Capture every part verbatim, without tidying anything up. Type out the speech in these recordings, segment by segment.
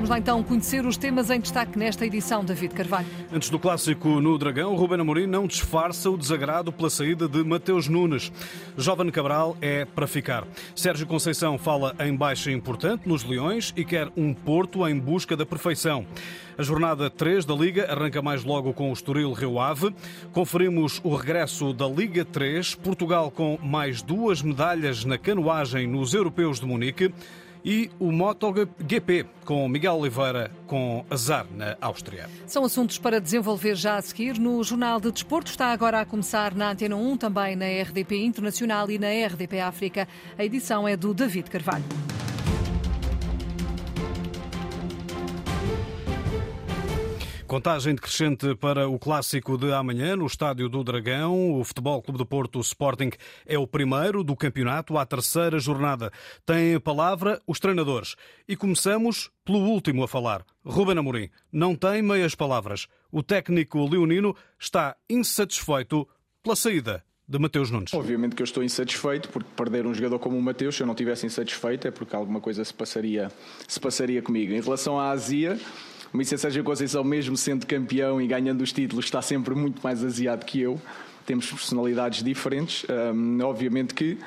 Vamos lá então conhecer os temas em destaque nesta edição, David Carvalho. Antes do clássico no Dragão, Ruben Amorim não disfarça o desagrado pela saída de Mateus Nunes. Jovem Cabral é para ficar. Sérgio Conceição fala em baixa importante nos Leões e quer um Porto em busca da perfeição. A jornada três da Liga arranca mais logo com o Estoril Rio Ave. Conferimos o regresso da Liga três, Portugal com mais duas medalhas na canoagem nos Europeus de Munique e o MotoGP com Miguel Oliveira com azar na Áustria. São assuntos para desenvolver já a seguir no Jornal de Desporto. Está agora a começar na Antena um, também na R D P Internacional e na R D P África. A edição é do David Carvalho. Contagem decrescente para o clássico de amanhã no Estádio do Dragão. O Futebol Clube do Porto, o Sporting, é o primeiro do campeonato à terceira jornada. Têm a palavra os treinadores. E começamos pelo último a falar. Ruben Amorim não tem meias palavras. O técnico leonino está insatisfeito pela saída de Mateus Nunes. Obviamente que eu estou insatisfeito, porque perder um jogador como o Mateus, se eu não estivesse insatisfeito, é porque alguma coisa se passaria, se passaria comigo. Em relação à azia, o mister Sérgio Conceição, mesmo sendo campeão e ganhando os títulos, está sempre muito mais aziado que eu. Temos personalidades diferentes. Um, obviamente que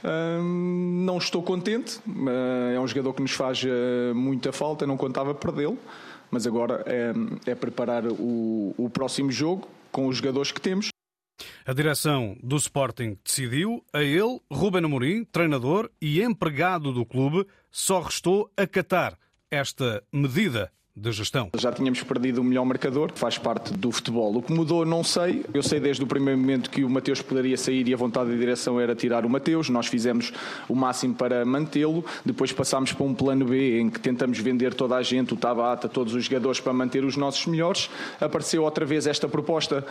um, não estou contente. Uh, é um jogador que nos faz uh, muita falta, não contava perdê-lo. Mas agora é, é preparar o, o próximo jogo com os jogadores que temos. A direção do Sporting decidiu. A ele, Ruben Amorim, treinador e empregado do clube, só restou acatar esta medida de gestão. Já tínhamos perdido o melhor marcador, faz parte do futebol. O que mudou não sei. Eu sei desde o primeiro momento que o Mateus poderia sair e a vontade da direção era tirar o Mateus. Nós fizemos o máximo para mantê-lo. Depois passámos para um plano B em que tentamos vender toda a gente, o Tabata, todos os jogadores para manter os nossos melhores. Apareceu outra vez esta proposta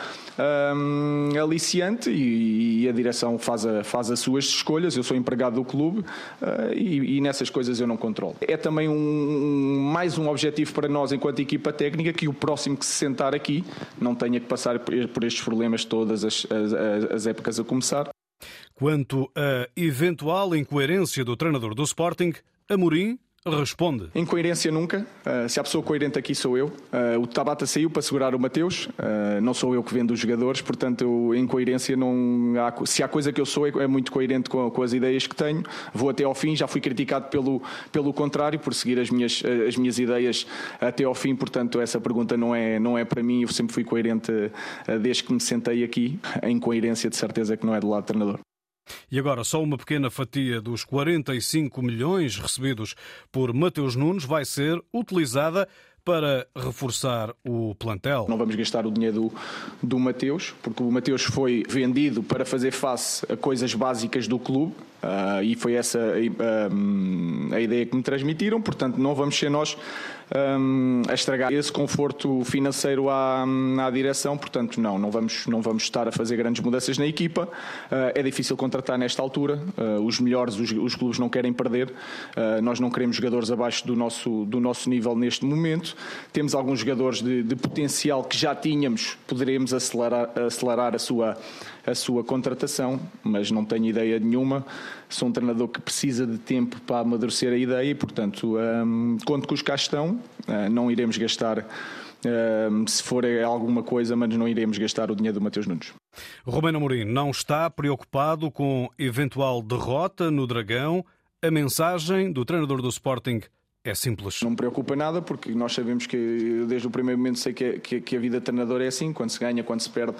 hum, aliciante e, e a direção faz, a, faz as suas escolhas. Eu sou empregado do clube uh, e, e nessas coisas eu não controlo. É também um, um, mais um objetivo para nós enquanto equipa técnica, que o próximo que se sentar aqui não tenha que passar por estes problemas todas as, as, as épocas a começar. Quanto à eventual incoerência do treinador do Sporting, Amorim responde. Incoerência nunca. Uh, se há pessoa coerente aqui sou eu. Uh, o Tabata saiu para segurar o Mateus. Uh, não sou eu que vendo os jogadores, portanto, eu, incoerência não há. Se há coisa que eu sou, é, é muito coerente com, com as ideias que tenho. Vou até ao fim. Já fui criticado pelo, pelo contrário, por seguir as minhas, as minhas ideias até ao fim. Portanto, essa pergunta não é, não é para mim. Eu sempre fui coerente uh, desde que me sentei aqui. A incoerência, de certeza, que não é do lado do treinador. E agora só uma pequena fatia dos quarenta e cinco milhões recebidos por Mateus Nunes vai ser utilizada para reforçar o plantel. Não vamos gastar o dinheiro do, do Mateus, porque o Mateus foi vendido para fazer face a coisas básicas do clube. Uh, e foi essa uh, a ideia que me transmitiram, portanto não vamos ser nós um, a estragar esse conforto financeiro à, à direção, portanto não, não vamos, não vamos estar a fazer grandes mudanças na equipa. Uh, é difícil contratar nesta altura, uh, os melhores, os, os clubes não querem perder, uh, nós não queremos jogadores abaixo do nosso, do nosso nível neste momento. Temos alguns jogadores de, de potencial que já tínhamos, poderemos acelerar, acelerar a sua a sua contratação, mas não tenho ideia nenhuma. Sou um treinador que precisa de tempo para amadurecer a ideia e, portanto, um, conto que os cá estão. Uh, não iremos gastar, uh, se for alguma coisa, mas não iremos gastar o dinheiro do Mateus Nunes. Ruben Amorim não está preocupado com eventual derrota no Dragão. A mensagem do treinador do Sporting é simples. Não me preocupa nada, porque nós sabemos que, desde o primeiro momento, sei que, é, que, que a vida de treinador é assim, quando se ganha, quando se perde,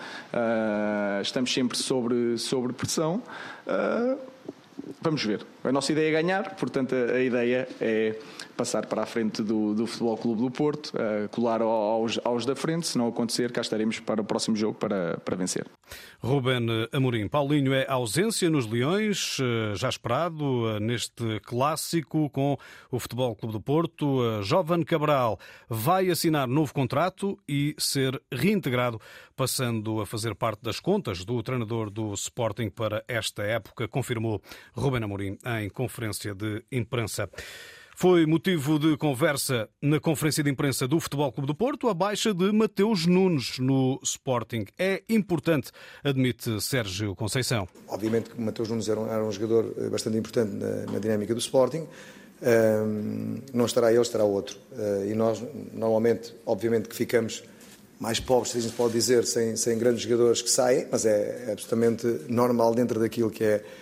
uh, estamos sempre sobre, sobre pressão. Uh, vamos ver. A nossa ideia é ganhar, portanto a, a ideia é passar para a frente do, do Futebol Clube do Porto, uh, colar aos, aos da frente. Se não acontecer, cá estaremos para o próximo jogo para, para vencer. Ruben Amorim. Paulinho é ausência nos Leões, já esperado neste clássico com o Futebol Clube do Porto. Jovem Cabral vai assinar novo contrato e ser reintegrado, passando a fazer parte das contas do treinador do Sporting para esta época, confirmou Ruben Amorim em conferência de imprensa. Foi motivo de conversa na conferência de imprensa do Futebol Clube do Porto a baixa de Mateus Nunes no Sporting. É importante, admite Sérgio Conceição. Obviamente que Mateus Nunes era um, era um jogador bastante importante na, na dinâmica do Sporting. não estará ele, estará outro. E nós, normalmente, obviamente que ficamos mais pobres, se a gente pode dizer, sem, sem grandes jogadores que saem, mas é, é absolutamente normal dentro daquilo que é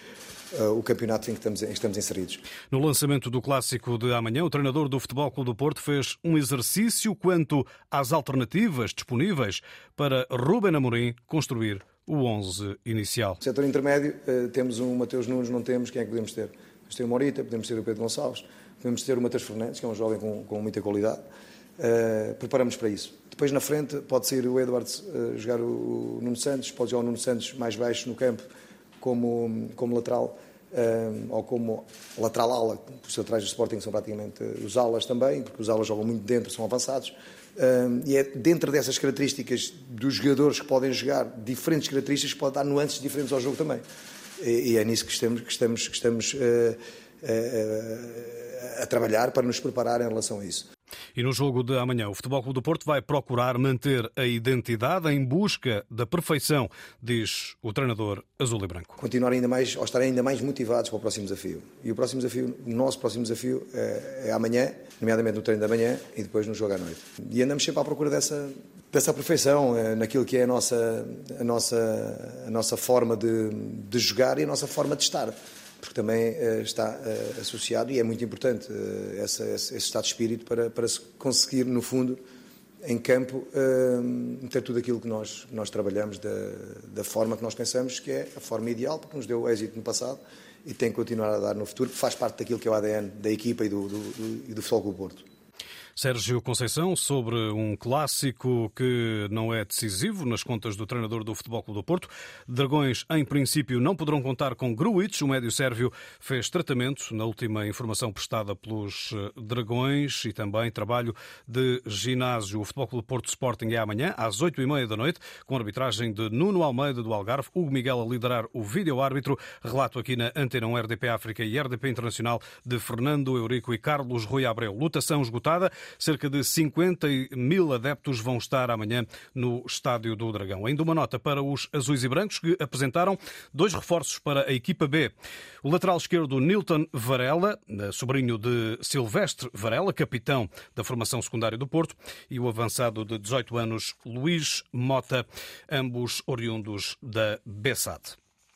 o campeonato em que estamos, em que estamos inseridos. No lançamento do clássico de amanhã, o treinador do Futebol Clube do Porto fez um exercício quanto às alternativas disponíveis para Ruben Amorim construir o onze inicial. No setor intermédio, temos um Mateus Nunes, não temos, quem é que podemos ter? Podemos ter o Morita, podemos ter o Pedro Gonçalves, podemos ter o Matheus Fernandes, que é um jovem com, com muita qualidade. Uh, preparamos para isso. Depois na frente pode ser o Edwards uh, jogar o Nuno Santos, pode jogar o Nuno Santos mais baixo no campo como, como lateral uh, ou como lateral ala, porque os laterais do Sporting são praticamente os alas também, porque os alas jogam muito dentro, são avançados. Uh, e é dentro dessas características dos jogadores que podem jogar, diferentes características que podem dar nuances diferentes ao jogo também. E, e é nisso que estamos, que estamos, que estamos uh, uh, uh, a trabalhar para nos preparar em relação a isso. E no jogo de amanhã, o Futebol Clube do Porto vai procurar manter a identidade em busca da perfeição, diz o treinador azul e branco. Continuar ainda mais, ou estar ainda mais motivados para o próximo desafio. E o próximo desafio, o nosso próximo desafio é, é amanhã, nomeadamente no treino da manhã e depois no jogo à noite. E andamos sempre à procura dessa, dessa perfeição, é, naquilo que é a nossa, a nossa, a nossa forma de, de jogar e a nossa forma de estar. Porque também uh, está uh, associado, e é muito importante uh, essa, esse, esse estado de espírito para, para se conseguir, no fundo, em campo, uh, meter tudo aquilo que nós, nós trabalhamos da, da forma que nós pensamos que é a forma ideal, porque nos deu êxito no passado e tem que continuar a dar no futuro, que faz parte daquilo que é o A D N da equipa e do, do, do, do Futebol Clube do Porto. Sérgio Conceição, sobre um clássico que não é decisivo nas contas do treinador do Futebol Clube do Porto. Dragões, em princípio, não poderão contar com Grujic. O médio sérvio fez tratamento na última informação prestada pelos Dragões e também trabalho de ginásio. O Futebol Clube do Porto Sporting é amanhã, às oito e meia da noite, com a arbitragem de Nuno Almeida do Algarve, Hugo Miguel a liderar o vídeo-árbitro. Relato aqui na Antena um R D P África e R D P Internacional de Fernando Eurico e Carlos Rui Abreu. Lutação esgotada. Cerca de cinquenta mil adeptos vão estar amanhã no Estádio do Dragão. Ainda uma nota para os azuis e brancos, que apresentaram dois reforços para a equipa B. O lateral esquerdo Nilton Varela, sobrinho de Silvestre Varela, capitão da formação secundária do Porto, e o avançado de dezoito anos Luís Mota, ambos oriundos da Bessade.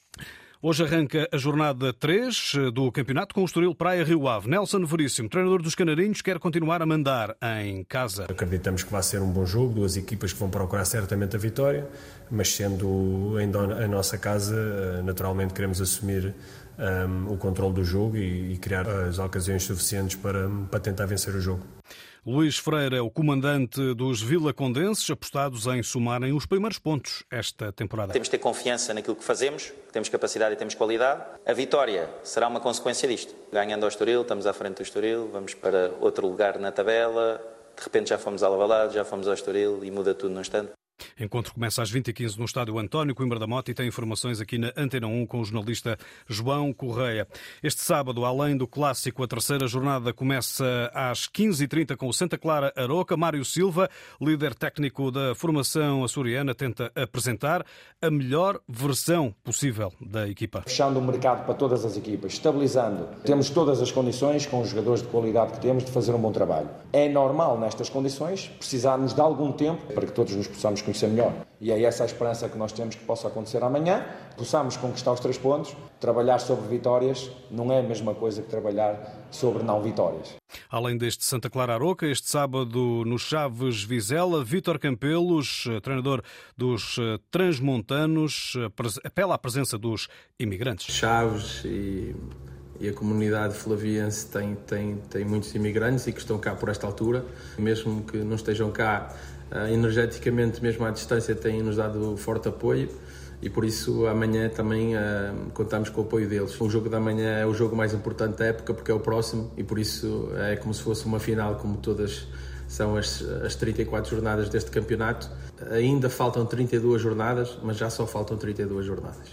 Hoje arranca a jornada três do campeonato com o Estoril Praia Rio Ave. Nelson Veríssimo, treinador dos Canarinhos, quer continuar a mandar em casa. Acreditamos que vai ser um bom jogo, duas equipas que vão procurar certamente a vitória, mas sendo ainda a nossa casa, naturalmente queremos assumir um, o controle do jogo e, e criar as ocasiões suficientes para, para tentar vencer o jogo. Luís Freire é o comandante dos vilacondenses, apostados em somarem os primeiros pontos esta temporada. Temos de ter confiança naquilo que fazemos, temos capacidade e temos qualidade. A vitória será uma consequência disto. Ganhando ao Estoril, estamos à frente do Estoril, vamos para outro lugar na tabela, de repente já fomos ao Alvalade, já fomos ao Estoril e muda tudo num instante. Encontro começa às vinte e quinze no estádio António Coimbra da Mota e tem informações aqui na Antena um com o jornalista João Correia. Este sábado, além do clássico, a terceira jornada começa às quinze e trinta com o Santa Clara Aroca. Mário Silva, líder técnico da formação açoriana, tenta apresentar a melhor versão possível da equipa. Fechando o mercado para todas as equipas, estabilizando. Temos todas as condições, com os jogadores de qualidade que temos, de fazer um bom trabalho. É normal, nestas condições, precisarmos de algum tempo para que todos nos possamos conhecer melhor. E é essa a esperança que nós temos que possa acontecer amanhã, possamos conquistar os três pontos. Trabalhar sobre vitórias não é a mesma coisa que trabalhar sobre não vitórias. Além deste Santa Clara Aroca, este sábado no Chaves Vizela, Vítor Campelos, treinador dos transmontanos, apela à presença dos imigrantes. Chaves e, e a comunidade flaviense tem, tem, tem muitos imigrantes e que estão cá por esta altura, mesmo que não estejam cá. Uh, energeticamente, mesmo à distância, têm-nos dado forte apoio e por isso amanhã também uh, contamos com o apoio deles. O jogo da manhã é o jogo mais importante da época porque é o próximo e por isso é como se fosse uma final, como todas são as, as trinta e quatro jornadas deste campeonato. Ainda faltam trinta e duas jornadas, mas já só faltam trinta e duas jornadas.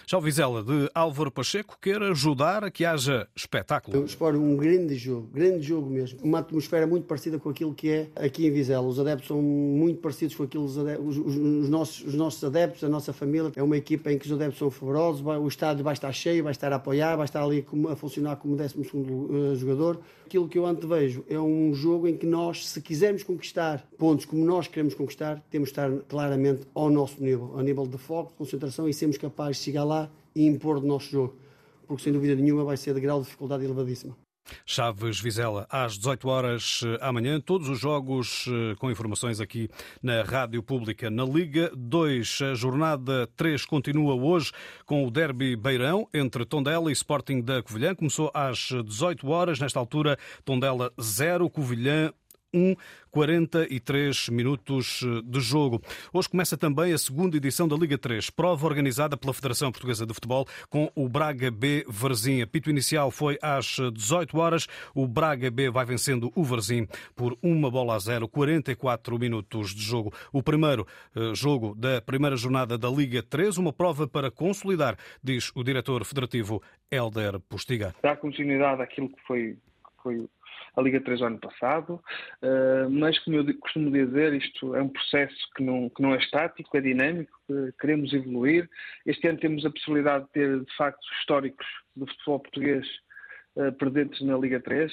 Já o Vizela de Álvaro Pacheco quer ajudar a que haja espetáculo. Eu espero um grande jogo, grande jogo mesmo. Uma atmosfera muito parecida com aquilo que é aqui em Vizela. Os adeptos são muito parecidos com aquilo, os, adeptos, os, os, nossos, os nossos adeptos, a nossa família. É uma equipa em que os adeptos são fervorosos, o estádio vai estar cheio, vai estar a apoiar, vai estar ali a funcionar como décimo segundo jogador. Aquilo que eu antevejo é um jogo em que nós, se quisermos conquistar pontos como nós queremos conquistar, temos de estar claramente ao nosso nível, ao nível de foco, de concentração, e sermos capazes de chegar lá e impor o nosso jogo, porque sem dúvida nenhuma vai ser de grau de dificuldade elevadíssima. Chaves Vizela, às dezoito horas amanhã, todos os jogos com informações aqui na Rádio Pública. Na Liga dois, a jornada três continua hoje com o derby beirão entre Tondela e Sporting da Covilhã. Começou às dezoito horas, nesta altura Tondela zero, Covilhã um, quarenta e três minutos de jogo. Hoje começa também a segunda edição da Liga três, prova organizada pela Federação Portuguesa de Futebol com o Braga B Varzim. Apito inicial foi às dezoito horas. O Braga B vai vencendo o Varzim por uma bola a zero, quarenta e quatro minutos de jogo. O primeiro jogo da primeira jornada da Liga três, uma prova para consolidar, diz o diretor federativo Hélder Postiga. Dá continuidade àquilo que foi, que foi a Liga três ano passado, mas, como eu costumo dizer, isto é um processo que não, que não é estático, é dinâmico, queremos evoluir. Este ano temos a possibilidade de ter, de facto, históricos do futebol português presentes na Liga três.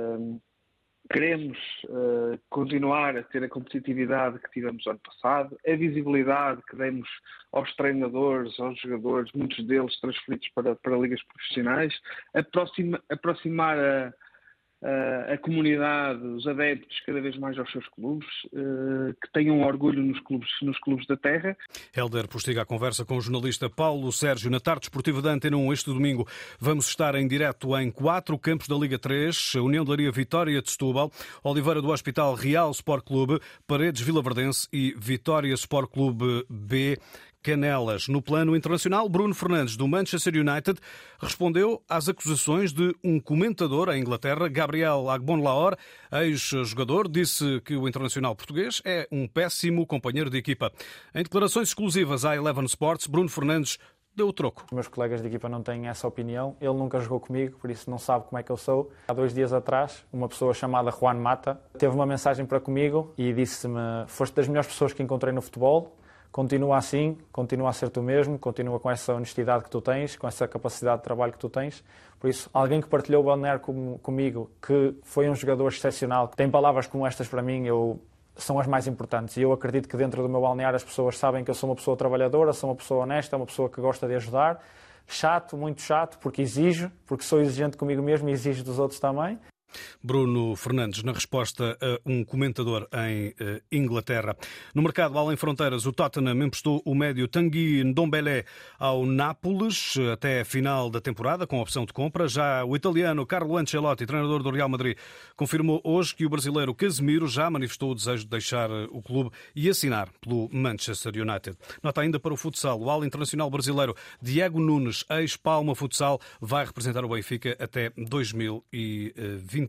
Queremos continuar a ter a competitividade que tivemos ano passado, a visibilidade que demos aos treinadores, aos jogadores, muitos deles transferidos para, para ligas profissionais, aproxima, aproximar a a comunidade, os adeptos cada vez mais aos seus clubes, que tenham orgulho nos clubes, nos clubes da terra. Hélder Postiga a conversa com o jornalista Paulo Sérgio na tarde desportiva da Antena um. Este domingo vamos estar em direto em quatro campos da Liga três, União de Leiria Vitória de Setúbal, Oliveira do Hospital Real Sport Clube, Paredes Vilaverdense e Vitória Sport Clube B Canelas. No plano internacional, Bruno Fernandes, do Manchester United, respondeu às acusações de um comentador em Inglaterra, Gabriel Agbonlahor, ex-jogador, disse que o internacional português é um péssimo companheiro de equipa. Em declarações exclusivas à Eleven Sports, Bruno Fernandes deu o troco. Os meus colegas de equipa não têm essa opinião. Ele nunca jogou comigo, por isso não sabe como é que eu sou. Há dois dias atrás, uma pessoa chamada Juan Mata teve uma mensagem para comigo e disse-me: foste das melhores pessoas que encontrei no futebol. Continua assim, continua a ser tu mesmo, continua com essa honestidade que tu tens, com essa capacidade de trabalho que tu tens. Por isso, alguém que partilhou o balneário com, comigo, que foi um jogador excepcional, que tem palavras como estas para mim, eu, são as mais importantes. E eu acredito que dentro do meu balneário as pessoas sabem que eu sou uma pessoa trabalhadora, sou uma pessoa honesta, uma pessoa que gosta de ajudar. Chato, muito chato, porque exijo, porque sou exigente comigo mesmo e exijo dos outros também. Bruno Fernandes, na resposta a um comentador em Inglaterra. No mercado além fronteiras, o Tottenham emprestou o médio Tanguy Ndombele ao Nápoles até a final da temporada, com opção de compra. Já o italiano Carlo Ancelotti, treinador do Real Madrid, confirmou hoje que o brasileiro Casemiro já manifestou o desejo de deixar o clube e assinar pelo Manchester United. Nota ainda para o futsal. O ala internacional brasileiro Diego Nunes, ex-Palma Futsal, vai representar o Benfica até dois mil e vinte.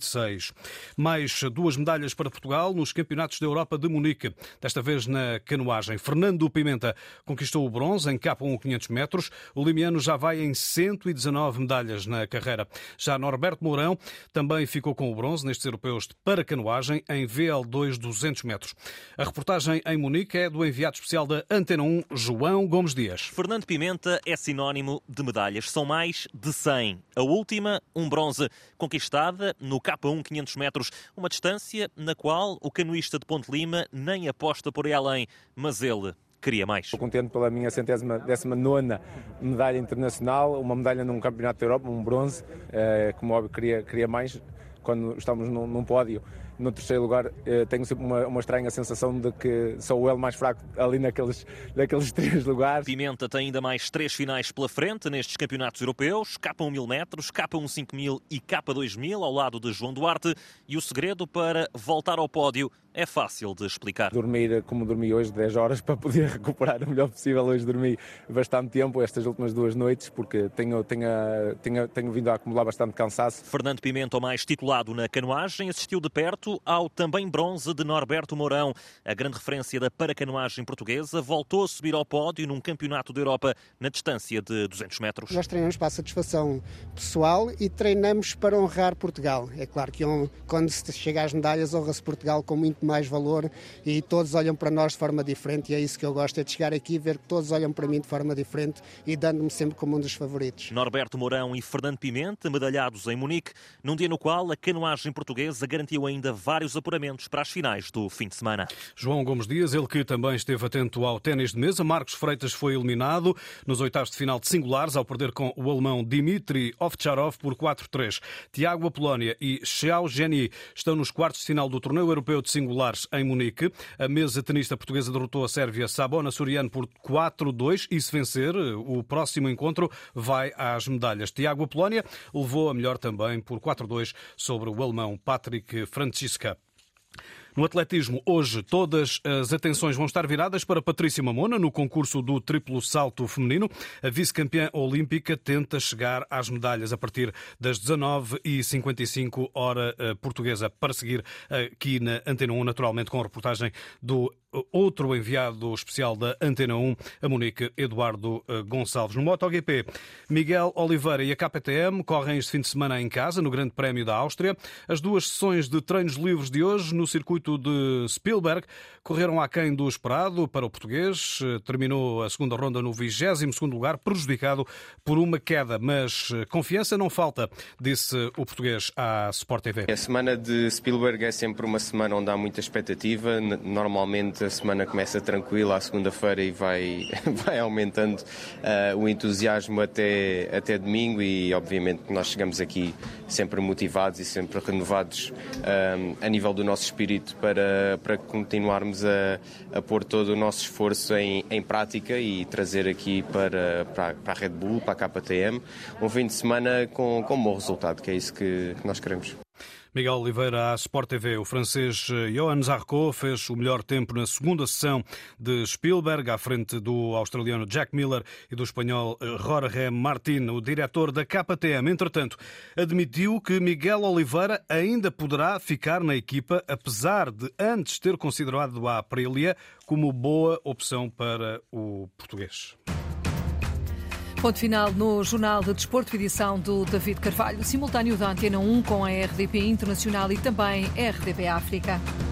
Mais duas medalhas para Portugal nos Campeonatos da Europa de Munique, desta vez na canoagem. Fernando Pimenta conquistou o bronze em K um quinhentos metros. O limiano já vai em cento e dezanove medalhas na carreira. Já Norberto Mourão também ficou com o bronze nestes europeus de paracanoagem em V L dois duzentos metros. A reportagem em Munique é do enviado especial da Antena um, João Gomes Dias. Fernando Pimenta é sinónimo de medalhas. São mais de cem. A última, um bronze, conquistada no K um quinhentos metros, uma distância na qual o canoísta de Ponte Lima nem aposta por ir além, mas ele queria mais. Estou contente pela minha centésima, décima nona medalha internacional, uma medalha num campeonato da Europa, um bronze, como óbvio queria, queria mais. Quando estamos num, num pódio, no terceiro lugar, tenho sempre uma, uma estranha sensação de que sou o elo mais fraco ali naqueles, naqueles três lugares. Pimenta tem ainda mais três finais pela frente nestes campeonatos europeus, K um mil metros, K um cinco mil e K dois mil, ao lado de João Duarte. E o segredo para voltar ao pódio é fácil de explicar. Dormir como dormi hoje, dez horas, para poder recuperar o melhor possível. Hoje dormi bastante tempo, estas últimas duas noites, porque tenho, tenho, tenho, tenho vindo a acumular bastante cansaço. Fernando Pimenta, o mais titulado na canoagem, assistiu de perto ao também bronze de Norberto Mourão. A grande referência da paracanoagem portuguesa voltou a subir ao pódio num campeonato da Europa na distância de duzentos metros. Nós treinamos para a satisfação pessoal e treinamos para honrar Portugal. É claro que quando se chega às medalhas, honra-se Portugal com muito mais valor e todos olham para nós de forma diferente, e é isso que eu gosto, é de chegar aqui e ver que todos olham para mim de forma diferente e dando-me sempre como um dos favoritos. Norberto Mourão e Fernando Pimenta, medalhados em Munique, num dia no qual a canoagem portuguesa garantiu ainda vários apuramentos para as finais do fim de semana. João Gomes Dias, ele que também esteve atento ao ténis de mesa. Marcos Freitas foi eliminado nos oitavos de final de singulares ao perder com o alemão Dimitri Ovtcharov por quatro a três. Tiago Apolónia e Xiao Zheny estão nos quartos de final do Torneio Europeu de Singulares em Munique. A mesa tenista portuguesa derrotou a Sérvia Sabona Soriano por quatro a dois e, se vencer o próximo encontro, vai às medalhas. Tiago Apolónia levou a melhor também por quatro a dois sobre o alemão Patrick Franziska. No atletismo, hoje, todas as atenções vão estar viradas para Patrícia Mamona no concurso do triplo salto feminino. A vice-campeã olímpica tenta chegar às medalhas a partir das dezanove e cinquenta e cinco hora portuguesa, para seguir aqui na Antena um, naturalmente com a reportagem do outro enviado especial da Antena um, a Munique, Eduardo Gonçalves. No MotoGP, Miguel Oliveira e a K T M correm este fim de semana em casa, no Grande Prémio da Áustria. As duas sessões de treinos livres de hoje no circuito de Spielberg correram aquém do esperado para o português. Terminou a segunda ronda no vigésimo segundo lugar, prejudicado por uma queda, mas confiança não falta, disse o português à Sport T V. A semana de Spielberg é sempre uma semana onde há muita expectativa. Normalmente a semana começa tranquila à segunda-feira e vai, vai aumentando uh, o entusiasmo até, até domingo, e obviamente nós chegamos aqui sempre motivados e sempre renovados um, a nível do nosso espírito para, para continuarmos a, a pôr todo o nosso esforço em, em prática e trazer aqui para, para, para a Red Bull, para a K T M, um fim de semana com, com um bom resultado, que é isso que, que nós queremos. Miguel Oliveira à Sport T V. O francês Johan Zarco fez o melhor tempo na segunda sessão de Spielberg, à frente do australiano Jack Miller e do espanhol Jorge Martín. O diretor da K T M, entretanto, admitiu que Miguel Oliveira ainda poderá ficar na equipa, apesar de antes ter considerado a Aprilia como boa opção para o português. Ponto final no Jornal de Desporto, edição do David Carvalho, simultâneo da Antena um com a R D P Internacional e também R D P África.